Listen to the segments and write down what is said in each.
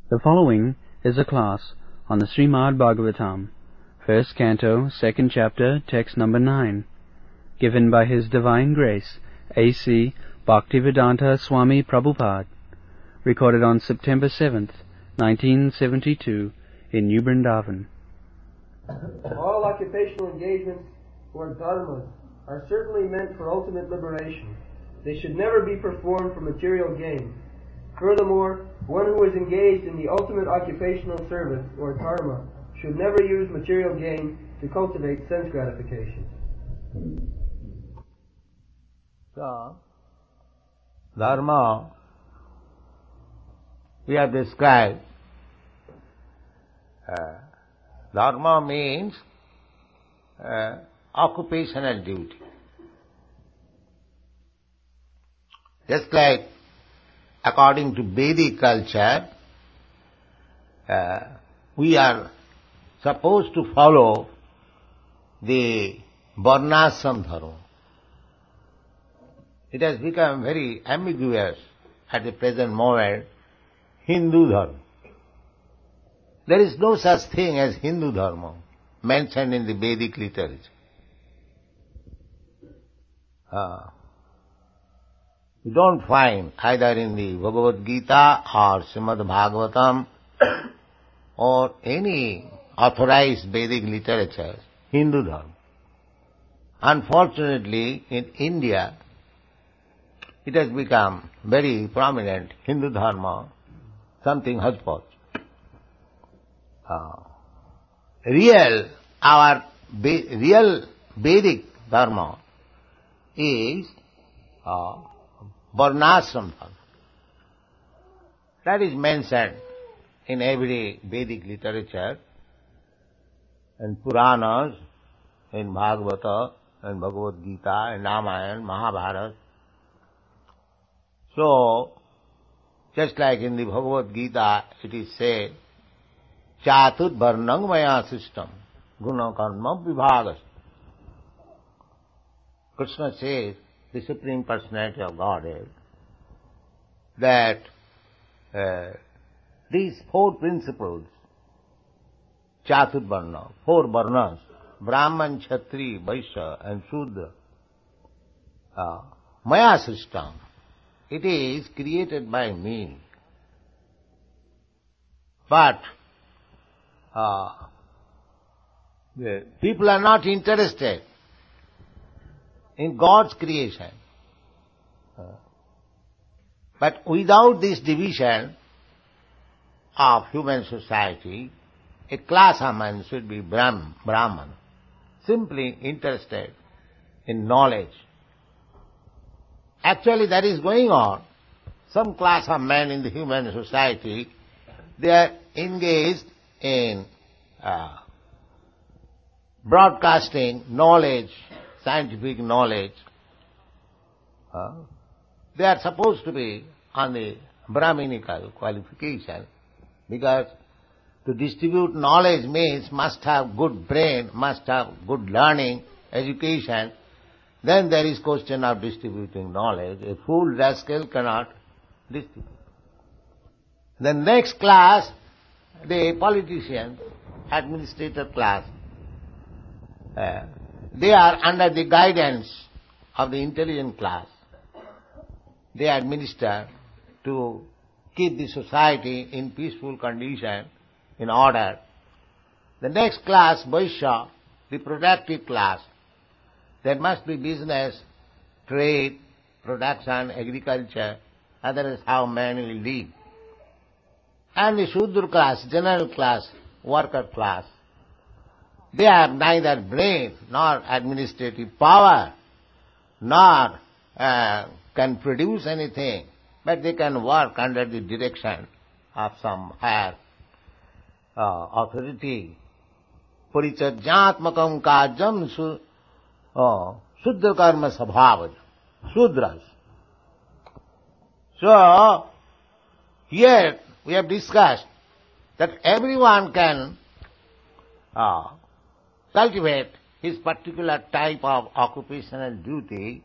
The following is a class on the Srimad Bhagavatam, first canto, second chapter, text number 9, given by His Divine Grace, A.C. Bhaktivedanta Swami Prabhupada, recorded on September 7th, 1972, in New Vrindavan. All occupational engagements or dharmas are certainly meant for ultimate liberation. They should never be performed for material gain. Furthermore, one who is engaged in the ultimate occupational service or dharma should never use material gain to cultivate sense gratification. So, dharma we have described. Dharma means occupational duty. Just like according to Vedic culture, we are supposed to follow the varnashram dharma. It has become very ambiguous at the present moment, Hindu dharma. There is no such thing as Hindu dharma mentioned in the Vedic literature. You don't find either in the Bhagavad Gita or Srimad Bhagavatam or any authorized Vedic literature Hindu dharma. Unfortunately, in India, it has become very prominent, Hindu dharma, something hodgepodge. Our real Vedic dharma is varnashram dharma. That is mentioned in every Vedic literature, in Puranas, in Bhagavata, in Bhagavad Gita, in Ramayana, Mahabharata. So, just like in the Bhagavad Gita, it is said, Chatur Varnang Maya System, Guna Karma Vibhagas. Krishna says, the Supreme Personality of Godhead, that these four principles, Chatur Varna, four Varnas, Brahman, Kshatri, Vaishya and Shudra, Maya system, it is created by me. But people are not interested in God's creation. But without this division of human society, a class of men should be Brahman, simply interested in knowledge. Actually, that is going on. Some class of men in the human society, they are engaged in broadcasting knowledge, scientific knowledge. They are supposed to be on the Brahminical qualification, because to distribute knowledge means must have good brain, must have good learning, education. Then there is question of distributing knowledge. A fool rascal cannot distribute. The next class, the politicians, administrator class, they are under the guidance of the intelligent class. They administer to keep the society in peaceful condition, in order. The next class, Vaishya, the productive class, there must be business, trade, production, agriculture, otherwise how man will live. And the Shudra class, general class, worker class, they have neither brain nor administrative power, nor can produce anything, but they can work under the direction of some higher authority. Parichajyatmakam kajam Shudra karma sabhava, Shudras. So, here we have discussed that everyone can cultivate his particular type of occupational duty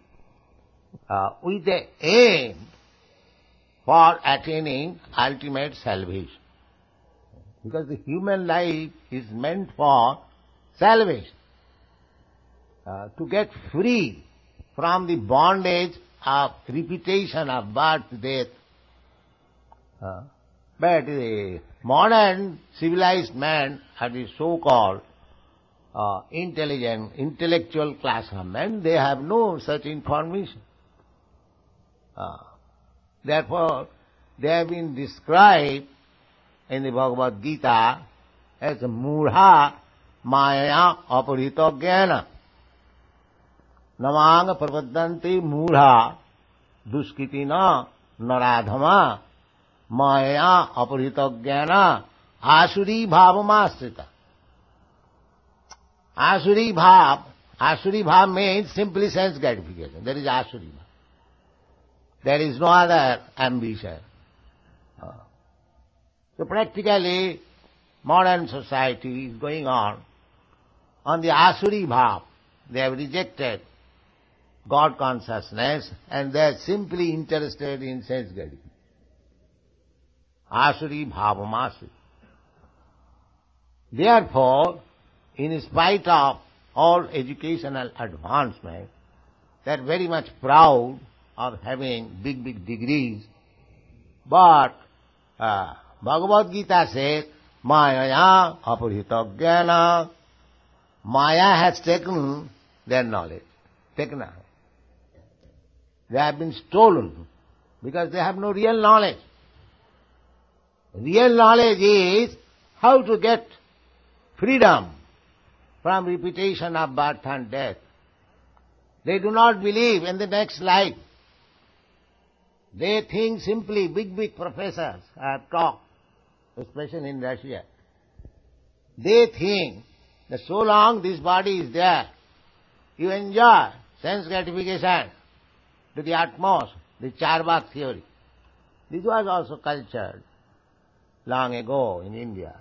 with the aim for attaining ultimate salvation. Because the human life is meant for salvation, to get free from the bondage of repetition of birth, death. But the modern civilized man, or the so-called intellectual class of men, they have no such information. Therefore, they have been described in the Bhagavad Gita as mudha maya aparito jnana. Namang prapadanti mudha duskitina naradhama maya aparito jnana asuri bhavamasrita. Asuri bhav means simply sense gratification. That is asuri bhav. There is no other ambition. So practically, modern society is going on the asuri bhav. They have rejected God consciousness and they are simply interested in sense gratification. Asuri bhavamasri. Therefore, in spite of all educational advancement, they are very much proud of having big degrees. But Bhagavad Gita says, Maya aparhita jnana. Maya has taken their knowledge, taken out. They have been stolen because they have no real knowledge. Real knowledge is how to get freedom from repetition of birth and death. They do not believe in the next life. They think simply, big professors have talked, especially in Russia. They think that so long this body is there, you enjoy sense gratification to the utmost, the Charvak theory. This was also cultured long ago in India.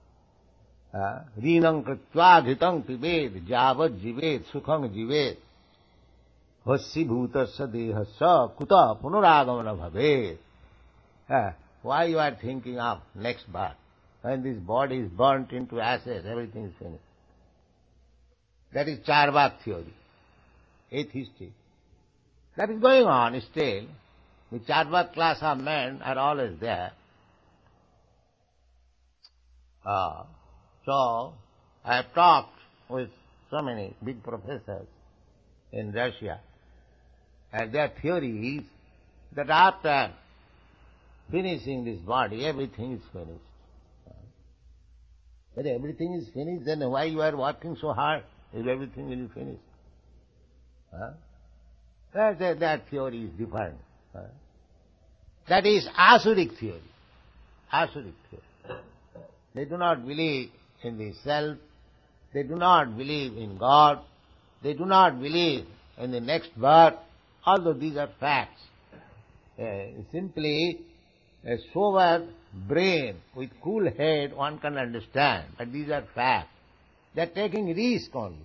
Rinam kritva dhritam pibed javad jivet sukham jivet vassi bhutasya dehasya kuta punaragamana bhaved. Why you are thinking of next birth? When this body is burnt into ashes, everything is finished. That is Charvak theory, atheistic. That is going on still. The Charvak class of men are always there. So, I have talked with so many big professors in Russia, and their theory is that after finishing this body, everything is finished. When everything is finished, then why you are working so hard if everything will be finished? That theory is different. That is Asuric theory. Asuric theory. They do not believe in the self. They do not believe in God. They do not believe in the next birth, although these are facts. Simply a sober brain with cool head one can understand, but these are facts. They are taking risk only.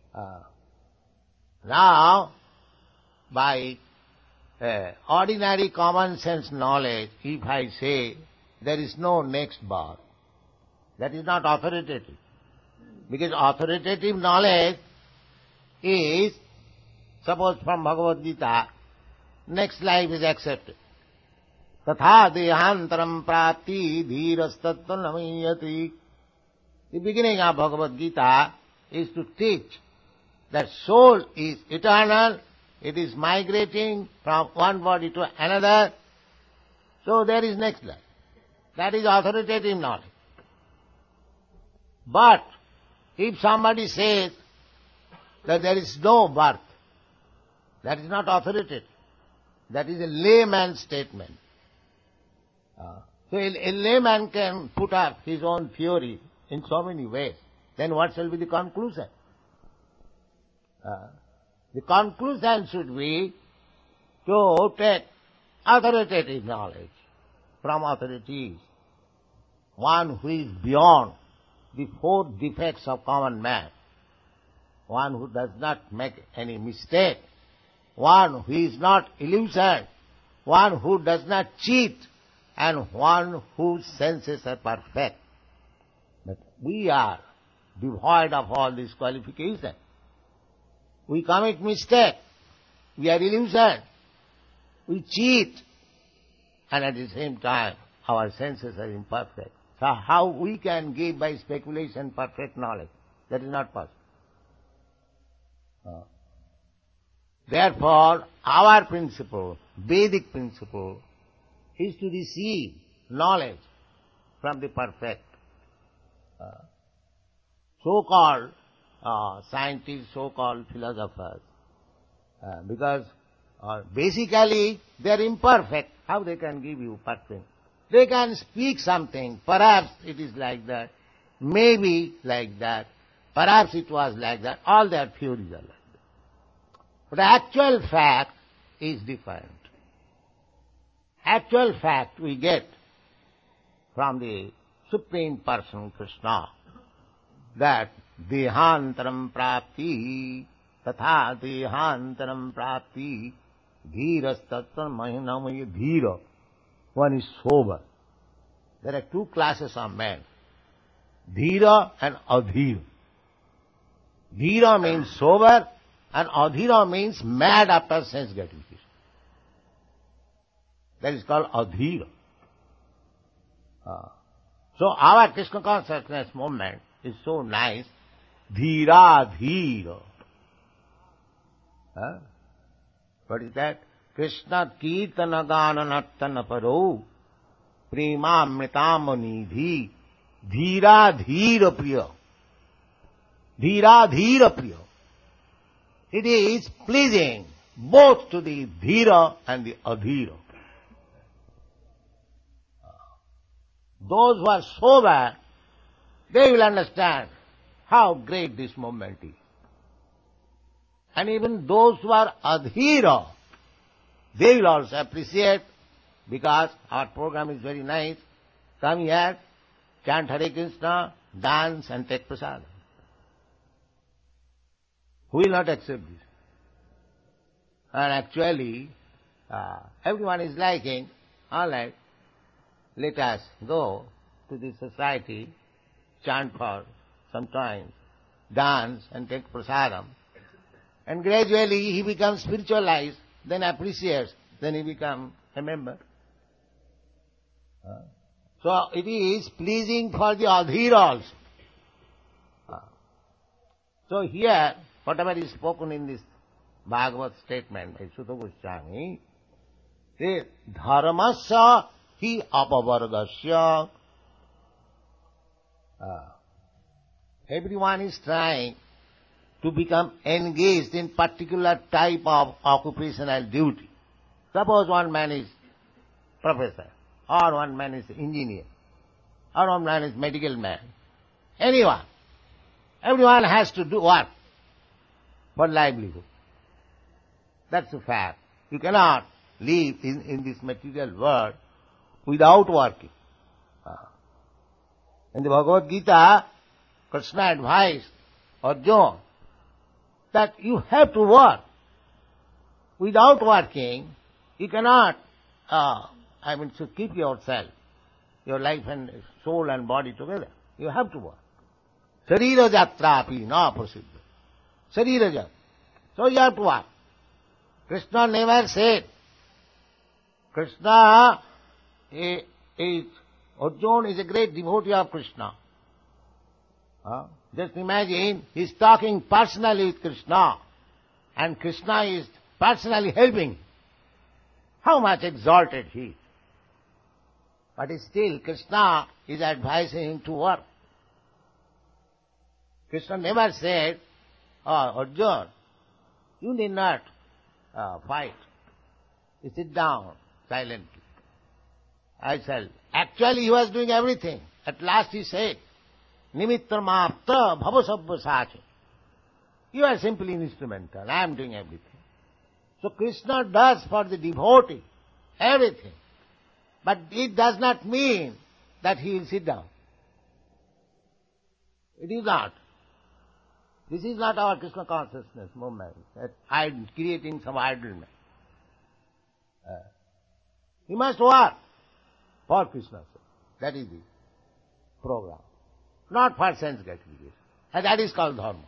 Now, by ordinary common sense knowledge, if I say there is no next birth, that is not authoritative. Because authoritative knowledge is, suppose from Bhagavad Gita, next life is accepted. Tatha dehantaram prapti dhirastattva namayati. The beginning of Bhagavad Gita is to teach that soul is eternal, it is migrating from one body to another, so there is next life. That is authoritative knowledge. But if somebody says that there is no birth, that is not authoritative. That is a layman's statement. So a layman can put up his own theory in so many ways. Then what shall be the conclusion? The conclusion should be to take authoritative knowledge from authorities, one who is beyond the four defects of common man, one who does not make any mistake, one who is not illusioned, one who does not cheat, and one whose senses are perfect. we are devoid of all these qualifications. We commit mistake. We are illusioned. We cheat. And at the same time, our senses are imperfect. So how we can give by speculation perfect knowledge? That is not possible. Therefore, our principle, Vedic principle, is to receive knowledge from the perfect. So-called scientists, so-called philosophers, because basically they are imperfect. How they can give you perfect? They can speak something, perhaps it is like that, maybe like that, perhaps it was like that, all their theories are like that. But the actual fact is different. Actual fact we get from the Supreme Person, Krishna, that dehantaram prapti, tatha dehantaram prapti, dhiras tattva mahinamaya dhira. One is sober. There are two classes of men, dhira and adhira. Dhira means sober, and adhira means mad after sense gratification. That is called adhira. So our Krishna consciousness movement is so nice. Dhira dhira. What is that? Krishna kirtana gana nattana paro premamritam nidhi dhira dhira priya. Dhira dhira priya. It is pleasing both to the dhira and the adhira. Those who are sober, they will understand how great this movement is. And even those who are adhira, they will also appreciate, because our program is very nice. Come here, chant Hare Krishna, dance and take prasad. Who will not accept this? And actually, everyone is liking, all right, let us go to the society, chant for some time, dance and take prasadam. And gradually he becomes spiritualized, then appreciates, then he becomes a member. So it is pleasing for the adhira also. So here, whatever is spoken in this Bhagavad statement by Sutta Goswami, is dharmasya hi apavargasya. Everyone is trying to become engaged in particular type of occupational duty. Suppose one man is professor, or one man is engineer, or one man is medical man. Anyone. Everyone has to do work for livelihood. That's a fact. You cannot live in this material world without working. In the Bhagavad Gita, Krishna advised Arjuna that you have to work. Without working, you cannot, to keep yourself, your life and soul and body together. You have to work. Sarira jatrapi na prasiddha. Sarira jat. So you have to work. Krishna never said. Krishna is Arjuna is a great devotee of Krishna. Just imagine, he is talking personally with Krishna, and Krishna is personally helping. How much exalted he is. But still, Krishna is advising him to work. Krishna never said, Arjuna, you need not fight. You sit down silently. Actually, he was doing everything. At last he said, Nimittra mapta bhavasabha sacha. You are simply instrumental. I am doing everything. So Krishna does for the devotee everything. But it does not mean that he will sit down. It is not. This is not our Krishna consciousness movement, creating some idleness. He must work for Krishna. That is the program. not for sense gratification. And that is called dharma.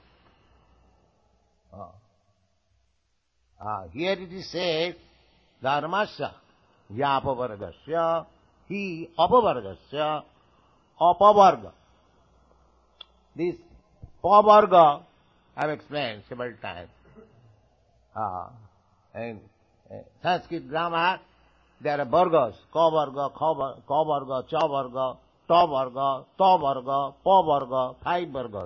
Here it is said, dharmasya vyapavargasya hi apavargasya apavarga. This pavarga I have explained several times. In Sanskrit grammar, there are vargas, ka-varga, ka-varga, cha-varga, ta-varga, ta-varga, pa-varga, 5 vargas.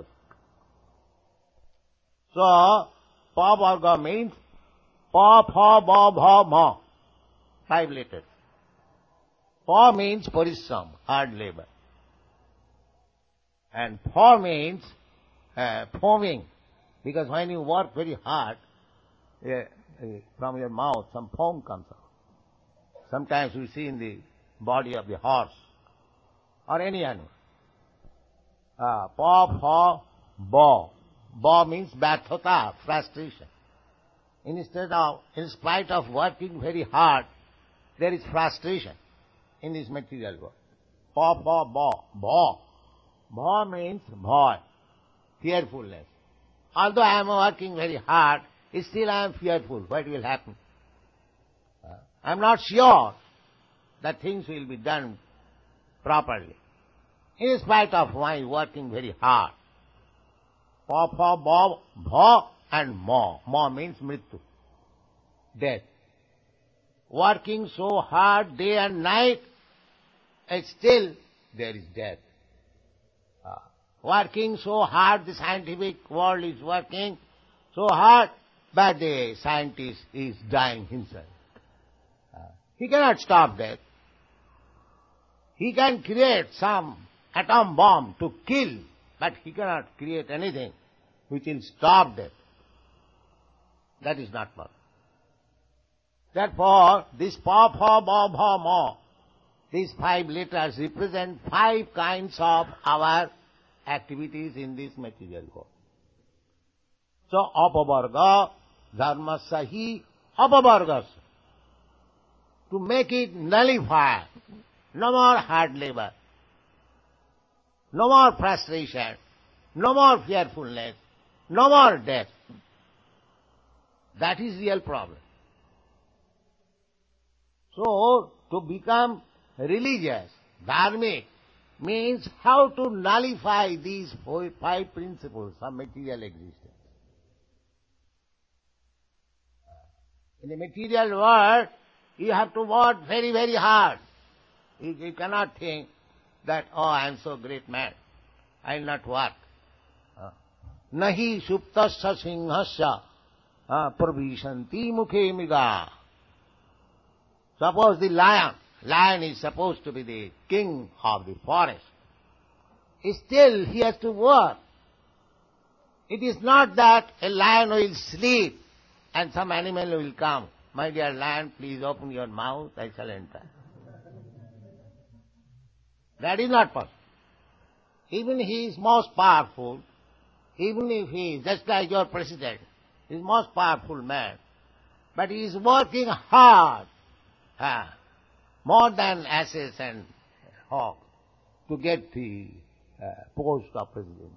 So, pa-varga means pa, pha, ba, bha, ma, 5 letters. Pa means parisram, hard labor. And pha means foaming, because when you work very hard, from your mouth some foam comes out. Sometimes we see in the body of the horse or any animal. Pa, pha, ba. Ba means bathota, frustration. In spite of working very hard, there is frustration in this material world. Pa, pha, ba. Bha. Bha means bhaya, fearfulness. Although I am working very hard, still I am fearful. What will happen? I am not sure that things will be done properly. In spite of my working very hard. Pa, pha, ba, bha and ma. Ma means mrityu, death. Working so hard day and night, and still there is death. Working so hard, the scientific world is working so hard, but the scientist is dying himself. He cannot stop death. He can create some atom bomb to kill, but he cannot create anything which will stop death. That is not possible. Therefore, this pa, pha, ba, bha, ma, these 5 letters represent 5 kinds of our activities in this material world. So, apavarga, dharmasya hi apavargas. To make it nullify, no more hard labor, no more frustration, no more fearfulness, no more death. That is real problem. So, to become religious, dharmic, means how to nullify these 5 principles of material existence. In the material world, you have to work very, very hard. You cannot think that, oh, I am so great man, I will not work. Nahi suptasya singhasya pravishanti mukhe miga. Suppose the lion is supposed to be the king of the forest. Still he has to work. It is not that a lion will sleep and some animal will come. My dear lion, please open your mouth, I shall enter. That is not possible. Even he is most powerful, even if he is just like your president, he is most powerful man, but he is working hard, more than asses and hogs, to get the post of presidency.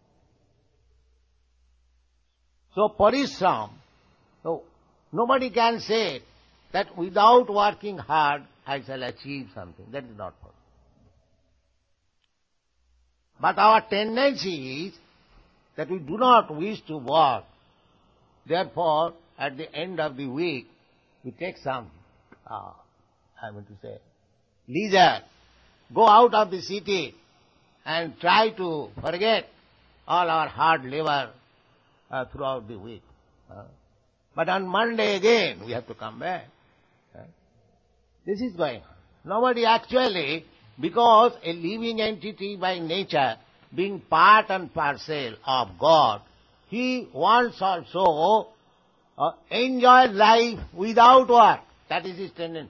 So parisram, so nobody can say that without working hard I shall achieve something. That is not possible. But our tendency is that we do not wish to work. Therefore, at the end of the week, we take some, leisure, go out of the city and try to forget all our hard labor throughout the week. But on Monday again, we have to come back. This is going on. Nobody actually, because a living entity by nature, being part and parcel of God, he wants also enjoy life without work. That is his tendency.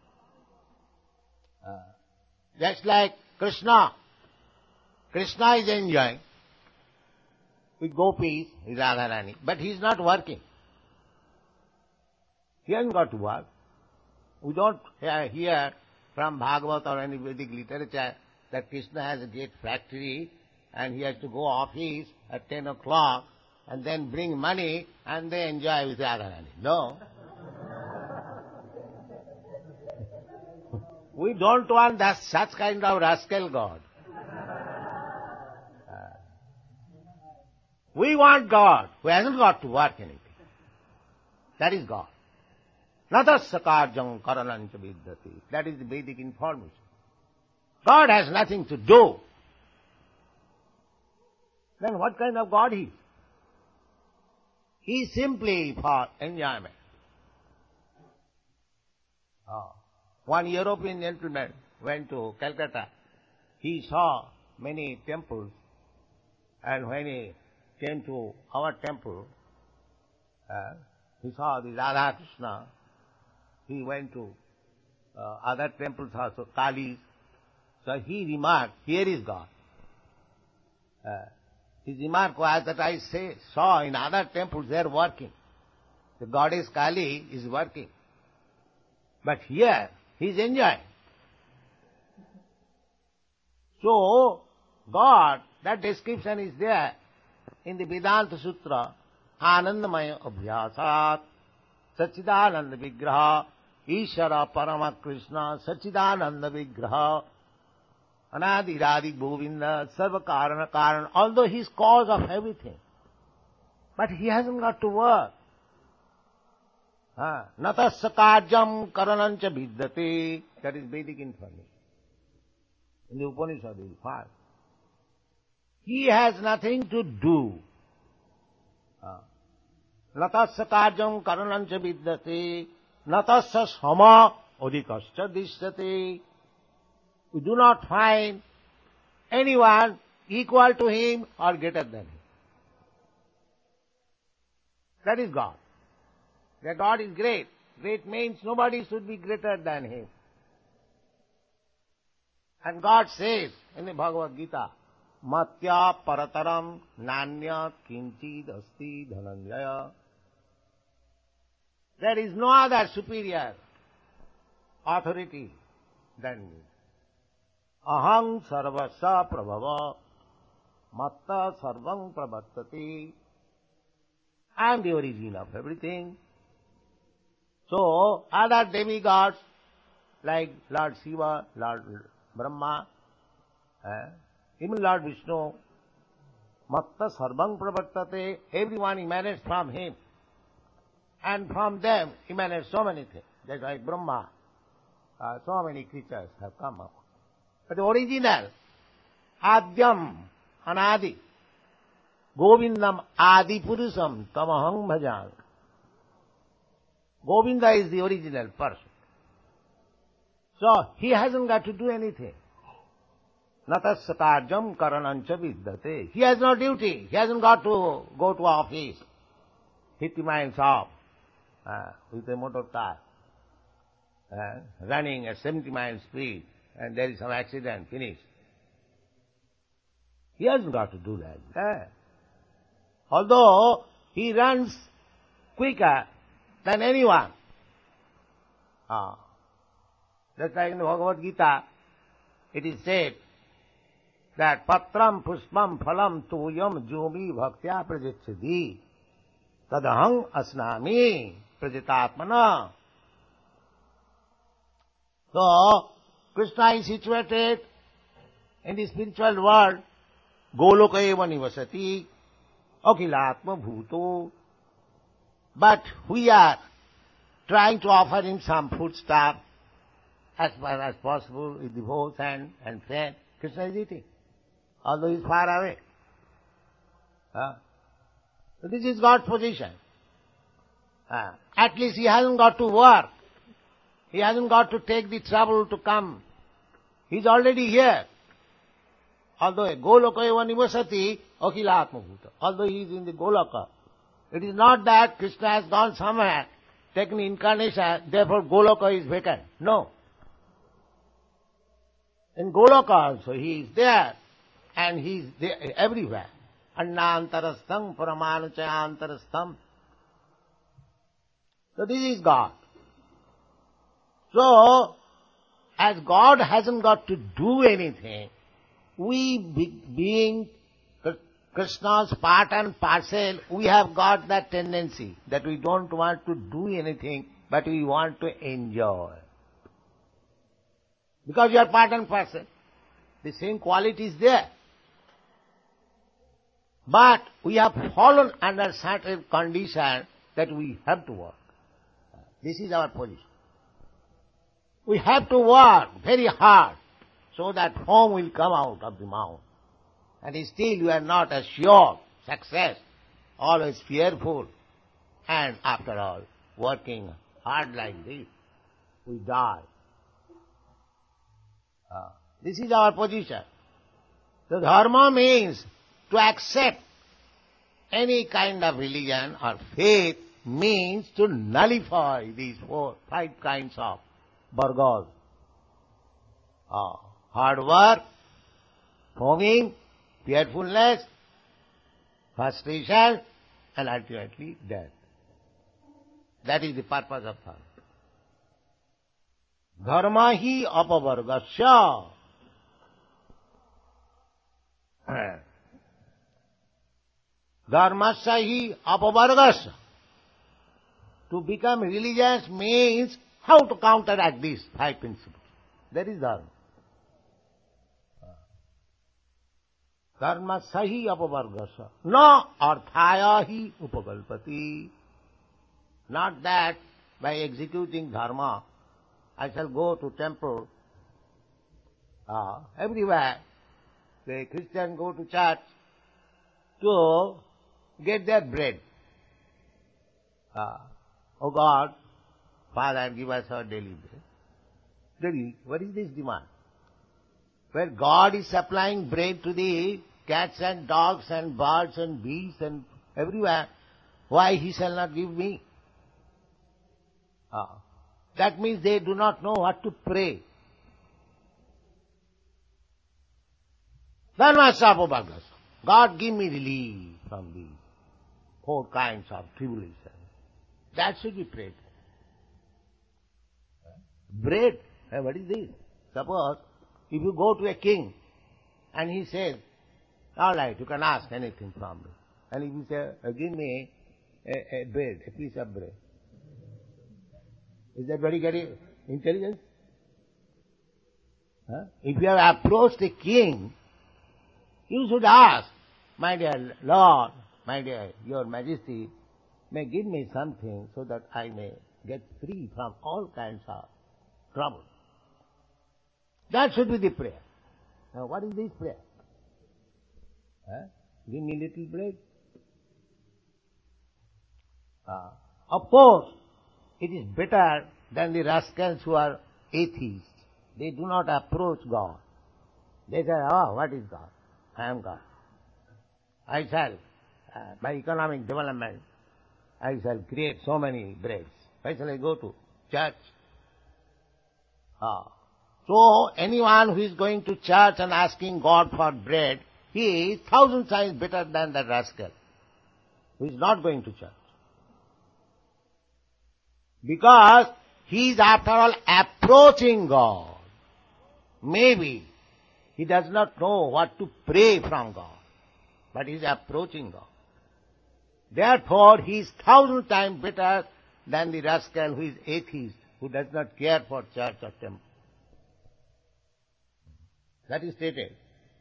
Just like Krishna. Krishna is enjoying with gopis, with Radharani, but he is not working. He hasn't got to work. We don't hear from Bhagavad or any Vedic literature that Krishna has a great factory and he has to go office at 10 o'clock and then bring money and they enjoy with Radharani. No. We don't want such kind of rascal God. We want God who hasn't got to work anything. That is God. Natasya karjam karanancha vidyate. That is the Vedic information. God has nothing to do. Then what kind of God he is? He is simply for enjoyment. One European gentleman went to Calcutta. He saw many temples, and when he came to our temple, he saw the Radha Krishna. He went to other temples also, Kali. So he remarked, here is God. His remark was that I saw in other temples they are working. The goddess Kali is working. But here he is enjoying. So, God, that description is there in the Vedanta Sutra, Anandamaya Abhyasat, Sachidananda Vigraha, Ishara Parama Krishna, Sachidananda Vigraha, Anadiradi Govinda, Sarva Karana Karana, although he is cause of everything. But he hasn't got to work. Natasya karjam karanancha vidyate. That is Vedic information. In the Upanishad you will find. He has nothing to do. Natasya karjam karanancha vidyate. Natasya sama adhikascha dishyate. We do not find anyone equal to him or greater than him. That is God. That God is great. Great means nobody should be greater than him. And God says in the Bhagavad Gita, Matya parataram nanya kinchid asti dhananjaya. There is no other superior authority than me. Aham sarvasya prabhava matta sarvam pravartati. I am the origin of everything. So, other demigods like Lord Shiva, Lord Brahma, even Lord Vishnu, matta sarvam pravartate, everyone emanates from him. And from them emanates so many things. Just like Brahma, so many creatures have come up. But the original, Adyam, Anadi, Govindam Adi Purusam Tamaham Bhajan. Govinda is the original person. So, he hasn't got to do anything. Natasya karjam karanancha vidyate. He has no duty. He hasn't got to go to office 50 miles off with a motor car, running at 70 miles speed, and there is some accident, finish. He hasn't got to do that. Although he runs quicker than anyone. Just like in the Bhagavad Gita, it is said that patram pushpam phalam tuyam jumi bhaktya prajachadi tadaham asnami prajitatmana. So, Krishna is situated in the spiritual world, Goloka eva nivasati, akhilatma bhuto. But we are trying to offer him some food stuff as far as possible with devotion and faith. Krishna is eating, although he is far away. So this is God's position. At least he hasn't got to work. He hasn't got to take the trouble to come. He is already here. Although Goloka eva nivasati akhilatma bhuta. Although he is in the Goloka. It is not that Krishna has gone somewhere, taken incarnation, therefore Goloka is vacant. No. In Goloka also he is there, and he is there everywhere. Annantarastham paramanuchayantarastham. So this is God. So, as God hasn't got to do anything, we being Krishna's part and parcel, we have got that tendency that we don't want to do anything, but we want to enjoy. Because you are part and parcel. The same quality is there. But we have fallen under certain condition that we have to work. This is our position. We have to work very hard so that foam will come out of the mouth. And still you are not assured success, always fearful. And after all, working hard like this, we die. This is our position. So dharma means to accept any kind of religion or faith means to nullify these 5 kinds of vargas. Hard work, foaming, fearfulness, frustration, and ultimately death. That is the purpose of dharma. Dharma hi apavargasya. Dharmasya hi apavargasya. To become religious means how to counteract these 5 principles. That is dharma. Dharma sahi apavargasya. Na arthaya hi upakalpati. Not that by executing dharma, I shall go to temple. Everywhere, the Christian go to church to get their bread. Oh God, Father, give us our daily bread. Daily, what is this demand? Where God is supplying bread to the cats and dogs and birds and bees and everywhere, why He shall not give me? That means they do not know what to pray. God give me relief from these 4 kinds of tribulation. That should be prayed. Bread, what is this? Suppose if you go to a king and he says, all right, you can ask anything from me. And if you say, give me a bread, a piece of bread. Is that very intelligent? If you have approached a king, you should ask, my dear Lord, my dear Your Majesty, may give me something so that I may get free from all kinds of trouble. That should be the prayer. Now what is this prayer? Give me little bread. Of course, it is better than the rascals who are atheists. They do not approach God. They say, what is God? I am God. I shall, by economic development, I shall create so many breads. Why shall I go to church? So anyone who is going to church and asking God for bread, he is 1,000 times better than that rascal who is not going to church. Because he is after all approaching God. Maybe he does not know what to pray from God, but he is approaching God. Therefore, he is 1,000 times better than the rascal who is atheist, who does not care for church or temple. That is stated.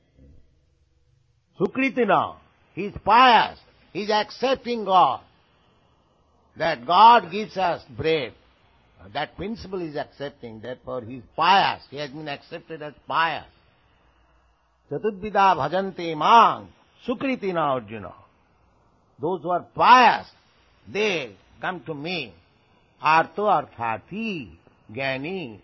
Sukritina, he is pious, he is accepting God. That God gives us bread. That principle is accepting, therefore he is pious. He has been accepted as pious. Chatudvida bhajante mang sukritina Arjuna. Those who are pious, they come to me. Artho arthati jnani.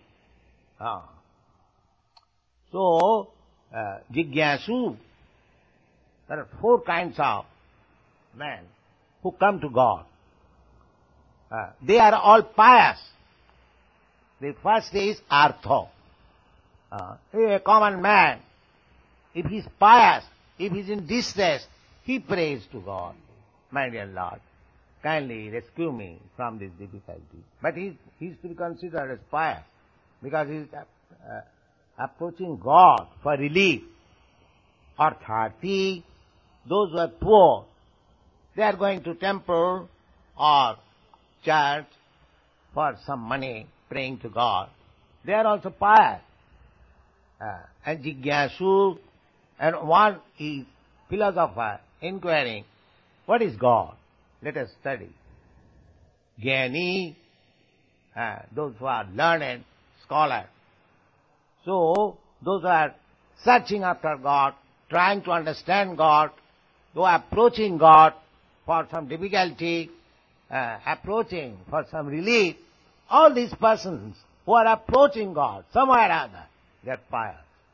So, jigyasu, there are 4 kinds of men who come to God. They are all pious. The first is artho. A common man, if he is pious, if he is in distress, he prays to God, my dear Lord, kindly rescue me from this difficulty. But he is to be considered as pious, because he is approaching God for relief. Arthati those who are poor, they are going to temple or church for some money, praying to God. They are also pious. And Jigyasu, and one is philosopher inquiring, what is God? Let us study. Jnani, those who are learned scholars. So, those who are searching after God, trying to understand God, who are approaching God for some difficulty, approaching for some relief, all these persons who are approaching God somewhere or other, they are pious.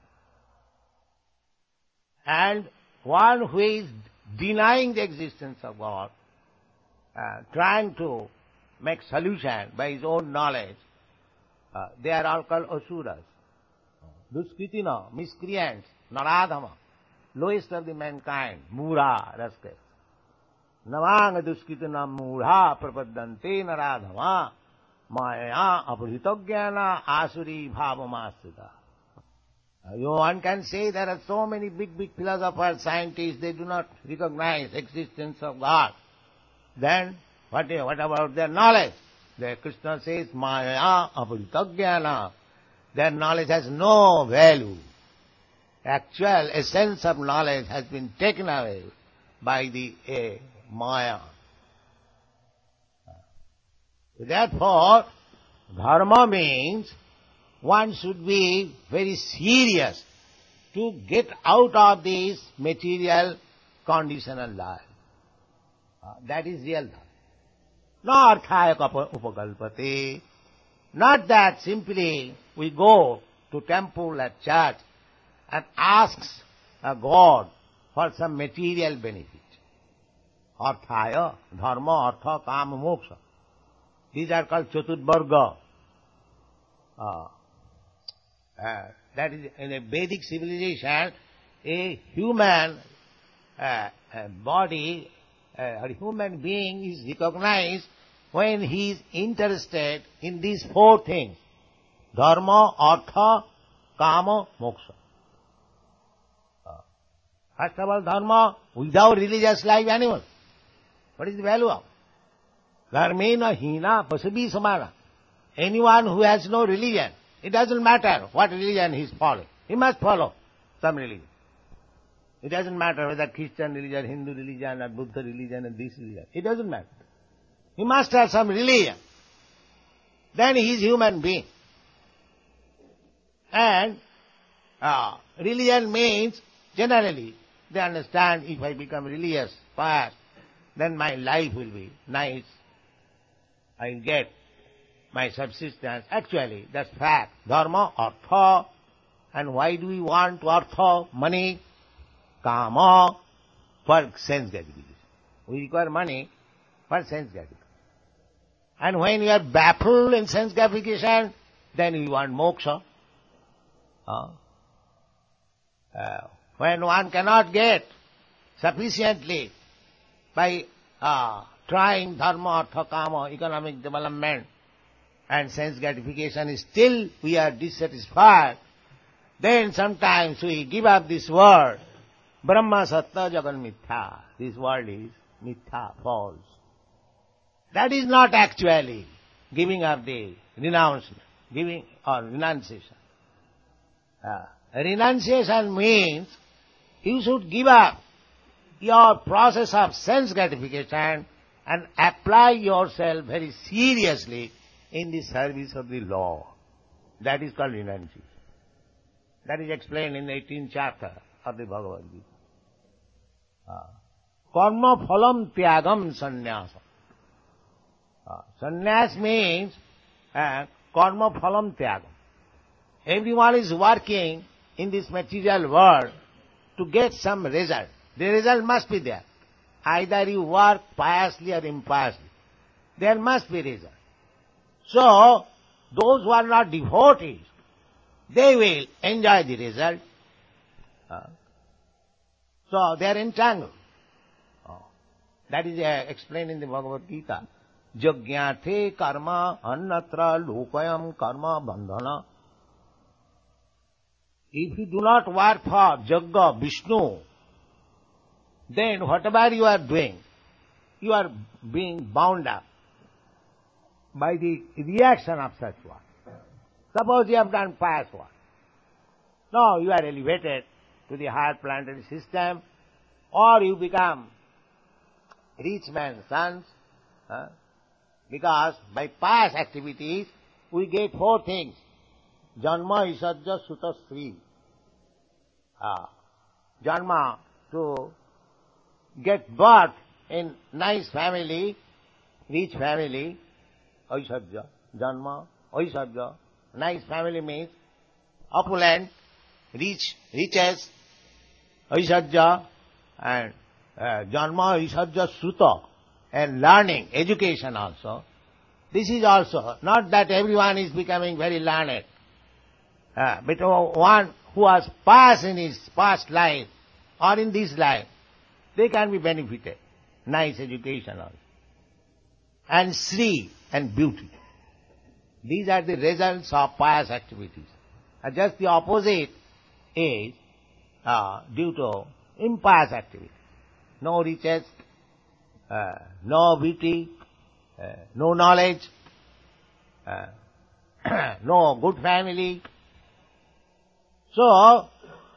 And one who is denying the existence of God, trying to make solution by his own knowledge, they are all called asuras. Duskritina, miscreants, naradhama, lowest of the mankind, mura, rascals. Navanga duskritina mura prapadante naradhama, maya apurhitogyana asuri bhavamasita. One can say there are so many big philosophers, scientists, they do not recognize existence of God. Then, what about their knowledge? Krishna says, maya apurhitogyana. Their knowledge has no value. Actual essence of knowledge has been taken away by the maya. Therefore, dharma means one should be very serious to get out of this material conditional life. That is real dharma. Not arthaya upakalpate. Not that simply we go to temple or church and asks a God for some material benefit. Arthaya, dharma, artha, kama, moksha. These are called chaturvarga. That is, in a Vedic civilization, a human body, a human being is recognized when he is interested in these four things: dharma, artha, kama, moksha. First of all, dharma, without religious life animal. What is the value of? Dharmena hina pasabi samana. Anyone who has no religion, it doesn't matter what religion he is following. He must follow some religion. It doesn't matter whether Christian religion, Hindu religion, or Buddha religion, or this religion. It doesn't matter. He must have some religion. Then he is human being. And religion means, generally, they understand, if I become religious, pious, then my life will be nice. I will get my subsistence. Actually, that's fact. Dharma, artha. And why do we want artha, money? Kama, for sense gratification. We require money for sense gratification. And when you are baffled in sense gratification, then you want moksha. When one cannot get sufficiently by trying dharma, artha, kama, economic development, and sense gratification, still we are dissatisfied, then sometimes we give up this world. Brahma satta jagan mithya. This world is mithya, false. That is not actually giving up the renouncement, renunciation. Renunciation means you should give up your process of sense gratification and apply yourself very seriously in the service of the law. That is called renunciation. That is explained in the 18th chapter of the Bhagavad Gita. Karma phalam tyagam sannyasa. Sannyas means karma phalam tyagam. Everyone is working in this material world to get some result. The result must be there. Either you work piously or impiously. There must be result. So, those who are not devotees, they will enjoy the result. So, they are entangled. That is explained in the Bhagavad Gita. Jagyate karma annatra lokayam karma bandhana. If you do not work for Jagga, Vishnu, then whatever you are doing, you are being bound up by the reaction of such work. Suppose you have done pious work. Now you are elevated to the higher planetary system, or you become rich man's sons, because by pious activities we get 4 things. Janma, Isajja, Suta, Sri. Janma, to get birth in nice family, rich family, Aisajja, Janma, Aisajja. Nice family means opulent, riches, Aisajja, and Janma, Aisajja, Suta, and learning, education also. This is also, not that everyone is becoming very learned, but one who was pious in his past life or in this life, they can be benefited. Nice education also. And Sri, and beauty. These are the results of pious activities. And just the opposite is due to impious activities. No riches, no beauty, no knowledge, no good family. So,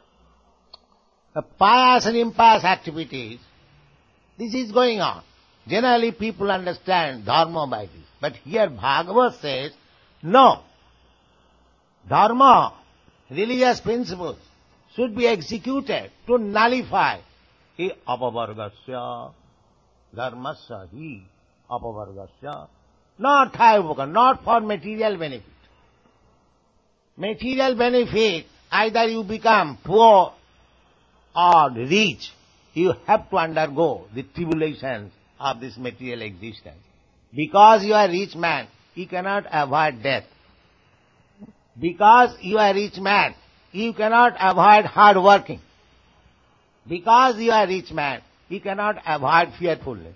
pious and impious activities, this is going on. Generally people understand dharma by this. But here Bhagavad says, no. Dharma, religious principles, should be executed to nullify hi apavargasya, dharmasya hi apavargasya, not for material benefit. Material benefit, either you become poor or rich, you have to undergo the tribulations of this material existence. Because you are a rich man, you cannot avoid death. Because you are a rich man, you cannot avoid hard working. Because you are a rich man, you cannot avoid fearfulness.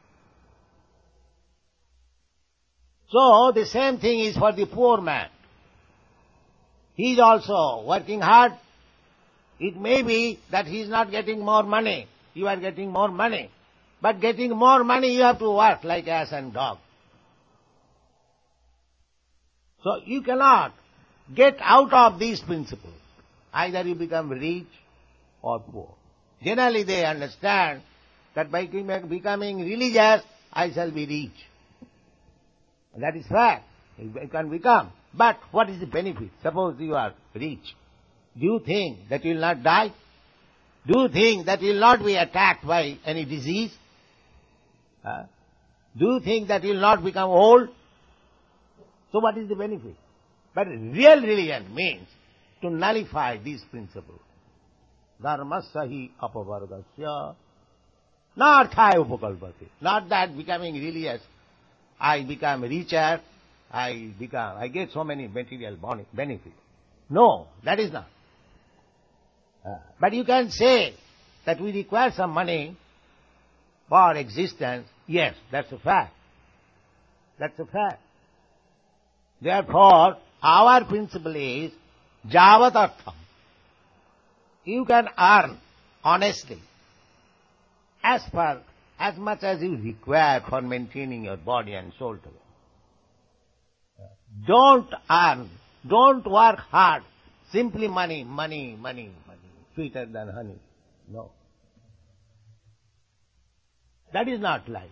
So, the same thing is for the poor man. He is also working hard. It may be that he is not getting more money. You are getting more money. But getting more money, you have to work like ass and dog. So you cannot get out of these principles. Either you become rich or poor. Generally they understand that by becoming religious, I shall be rich. That is fact. You can become. But what is the benefit? Suppose you are rich. Do you think that you will not die? Do you think that you will not be attacked by any disease? Do you think that you will not become old? So what is the benefit? But real religion means to nullify these principles. Dharmasya hi apavargasya narthaya upakalpate. Not that becoming religious, I become richer, I get so many material benefits. No, that is not. But you can say that we require some money for existence. Yes, that's a fact. That's a fact. Therefore, our principle is javat artham. You can earn honestly as much as you require for maintaining your body and soul together. Don't earn, don't work hard. Simply money, sweeter than honey. No. That is not life.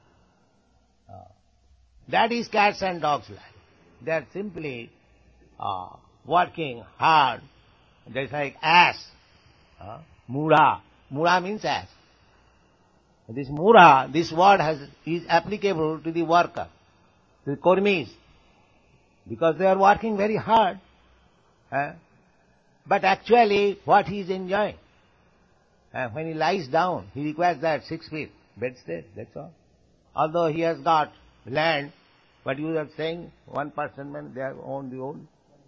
That is cats and dogs' life. They are simply working hard, just like ass. Mura. Mura means ass. This mura, this word is applicable to the worker, to the kormis, because they are working very hard. But actually, what he is enjoying? When he lies down, he requires that 6 feet bedstead, that's all. Although he has got land, but you are saying 1% man, they have owned the whole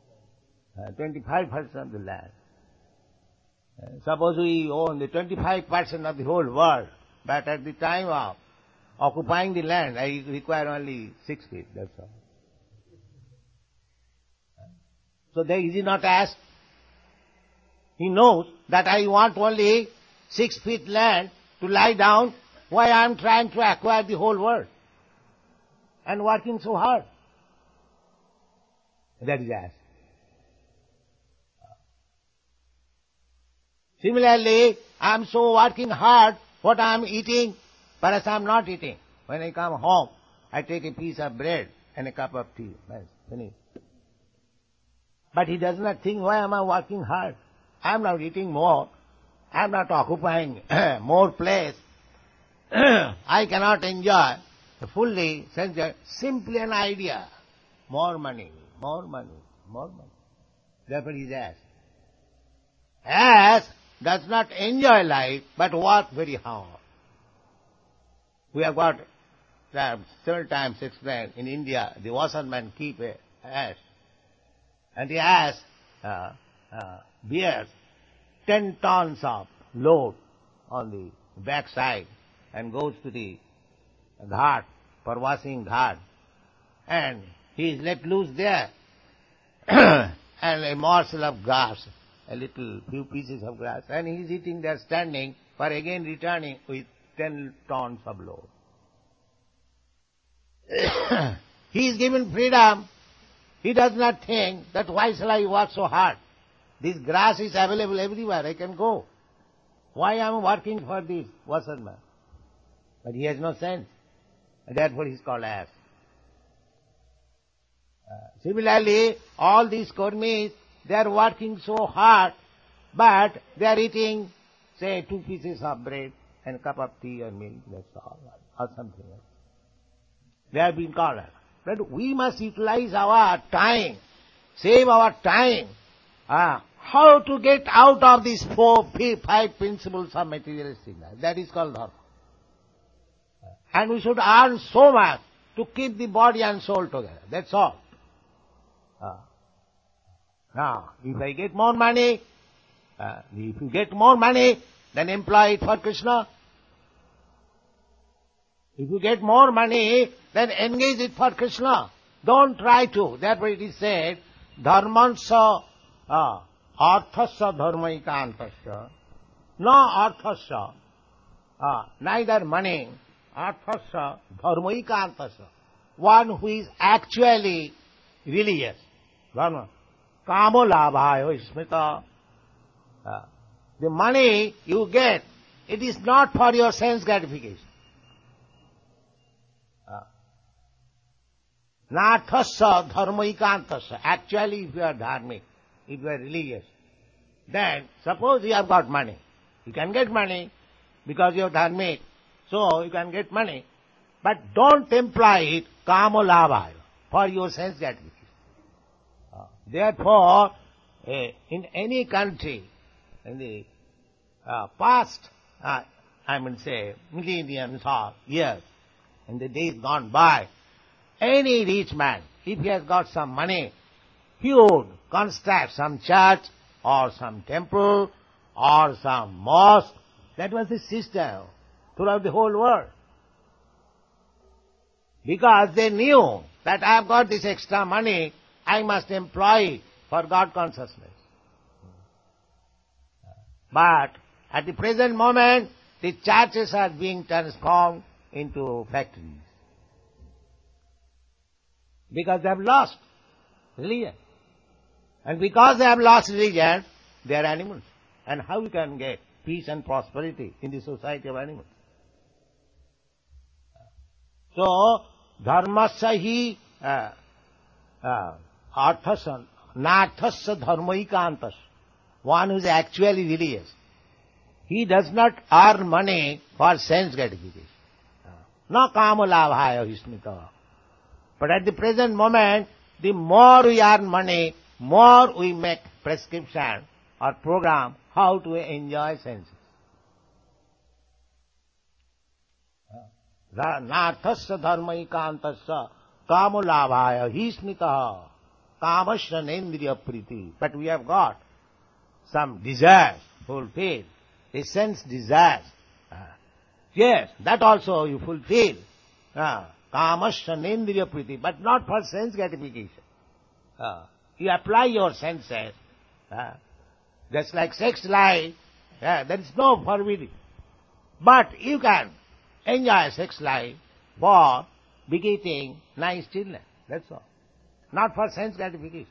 25% of the land. Suppose we own the 25% of the whole world, but at the time of occupying the land, I require only 6 feet, that's all. So there is he not asked? He knows that I want only 6 feet land to lie down, why I am trying to acquire the whole world and working so hard? That is as. Similarly, I am so working hard, what I am eating, perhaps I am not eating. When I come home, I take a piece of bread and a cup of tea. That's finished. But he does not think, why am I working hard? I am not eating more. I am not occupying more place. I cannot enjoy fully, simply an idea. More money, more money, more money. Therefore he is as. As does not enjoy life, but work very hard. We have got several times explained, in India, the washerman keep a ass. And the ass bears 10 tons of load on the backside and goes to the ghat, for washing ghat. And he is let loose there. And a morsel of grass, a little few pieces of grass, and he is eating there standing, for again returning with 10 tons of load. He is given freedom. He does not think that why shall I work so hard? This grass is available everywhere, I can go. Why am I working for this washerman? But he has no sense. And therefore he is called ass. Similarly, all these karmis, they are working so hard, but they are eating, say, 2 pieces of bread and a cup of tea or milk, that's all, or something else. They have been called. But we must utilize our time, save our time. How to get out of these 5 principles of materialistic life. That is called dharma. And we should earn so much to keep the body and soul together. That's all. Now, if I get more money, if you get more money, then employ it for Krishna. If you get more money, then engage it for Krishna. Don't try to. Therefore it is said, dharmansa arthasya dharmaikantasya. No arthasya, neither money, arthasya dharmaikantasya. One who is actually religious. Kamo labhayo smita. The money you get, it is not for your sense gratification. Nathasya dharmaikantasya. Actually, if you are dharmic, if you are religious, then suppose you have got money. You can get money because you are dharmic, so you can get money. But don't employ it kamo labhayo, for your sense gratification. Therefore, in any country, in the past, millenniums or years, in the days gone by, any rich man, if he has got some money, he would construct some church or some temple or some mosque. That was the system throughout the whole world. Because they knew that I have got this extra money, I must employ it for God consciousness. But at the present moment, the churches are being transformed into factories. Because they have lost religion. And because they have lost religion, they are animals. And how we can get peace and prosperity in the society of animals? So, dharmasya hi arthasya, nathasya dharmaikantasya. One who is actually religious, he does not earn money for sense gratification. No kamo labhayo hismita. But at the present moment, the more we earn money, more we make prescription or program how to enjoy senses. Nathasya dharmaikantasya kamo labhaya hismita kamasya nendriya priti. But we have got some desires fulfilled, a sense desires. Yes, that also you fulfill. Kamasya nendriya priti, but not for sense gratification. You apply your senses. Just like sex life, there is no forbidding. But you can enjoy sex life for begetting nice children. That's all. Not for sense gratification.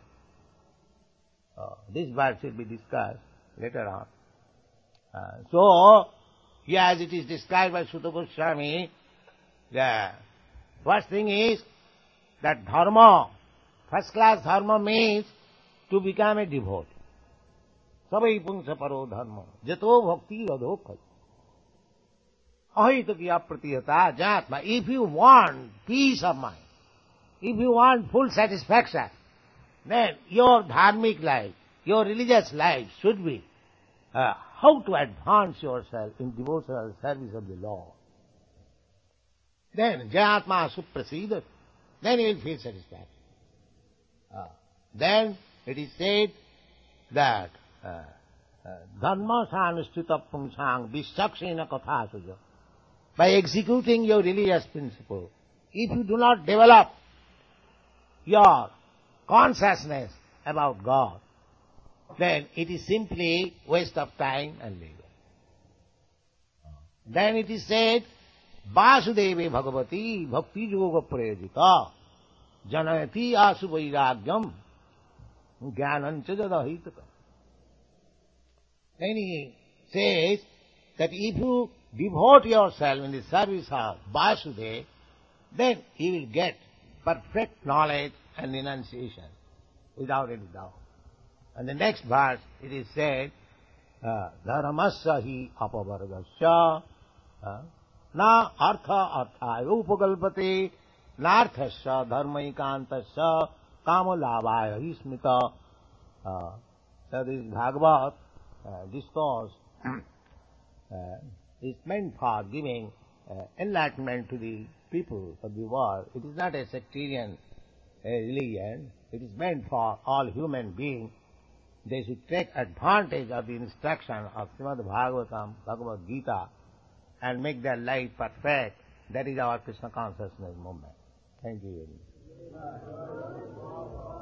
This verse will be discussed later on. So, here as it is described by Sutta Goswami, the first thing is that dharma, first class dharma means to become a devotee. Sabai punsa paro dharma, jato bhakti radho khat. Ahita kiya pratihata jatma. If you want peace of mind, if you want full satisfaction, then your dharmic life, your religious life should be how to advance yourself in devotional service of the Lord. Then jatma suprasidat, then you will feel satisfaction. Then it is said that dharma sanustita pungsang visaksena kathasuja. By executing your religious principle, if you do not develop your consciousness about God, then it is simply waste of time and labor. Then it is said, Vasudeve Bhagavati Bhakti Yoga Prayajita Janayati Asu Vairagyam Jnanancha Jadahitaka. Then he says that if you devote yourself in the service of Vasudeva, then you will get perfect knowledge and renunciation without any doubt. And the next verse it is said, Dharmasya hi apavargasya na artha arthayo upagalpate narthasya dharmaikantasya kamalabhaya hi smita. So this Bhagavad discourse is meant for giving enlightenment to the people of the world. It is not a sectarian religion. It is meant for all human beings. They should take advantage of the instruction of Srimad Bhagavatam, Bhagavad Gita, and make their life perfect. That is our Krishna consciousness movement. Thank you very much.